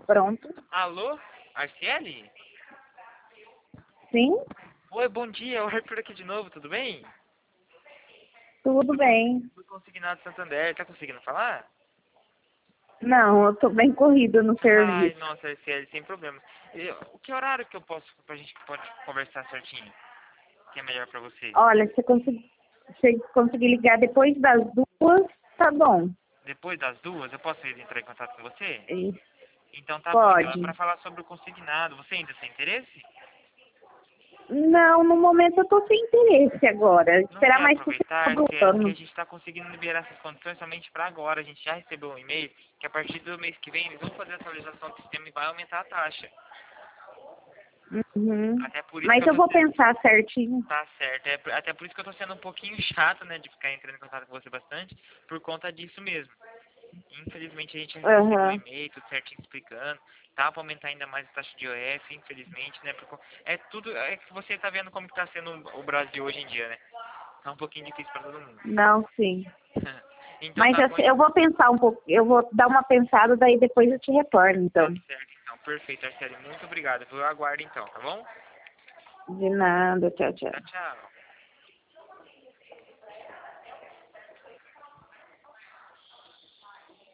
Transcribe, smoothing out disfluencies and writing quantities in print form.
Pronto. Alô? Arciele? Sim? Oi, bom dia. É o Arthur aqui de novo, tudo bem? Tudo bem. Do Consignado Santander. Tá conseguindo falar? Não, eu tô bem corrida no Ai, serviço. nossa, Arciele, sem problema. O que horário que eu posso, pra gente pode conversar certinho? Que é melhor pra você? Olha, se conseguir ligar depois das 2, tá bom. Depois das 2, eu posso entrar em contato com você? Isso. Então tá bom, então é Pode. pra falar sobre o consignado. Você ainda tem interesse? Não, no momento eu tô sem interesse agora. Não Esperar quer mais pro aproveitar, final do Arciele, porque a ano. gente está conseguindo liberar essas condições somente para agora. A gente já recebeu um e-mail que a partir do mês que vem eles vão fazer a atualização do sistema e vai aumentar a taxa. Uhum. Até por isso que Mas eu eu tô vou sendo... pensar certinho. Tá certo. Até por isso que eu tô sendo um pouquinho chato, né, de ficar entrando em contato com você bastante, por conta disso mesmo. Infelizmente a gente já recebeu um Aham. e-mail, tudo certinho explicando. Tá para aumentar ainda mais a taxa de IOF, infelizmente, né? É tudo. É que você tá vendo como que tá sendo o Brasil hoje em dia, né? Tá um pouquinho difícil para todo mundo. Não, sim. Então Mas tá bom, eu vou pensar um pouco. Eu vou dar uma pensada, daí depois eu te retorno, tá então. certo então. Perfeito, Arceli. Muito obrigado. Eu aguardo então, tá bom? De nada. Tchau, tchau. Tchau, tchau.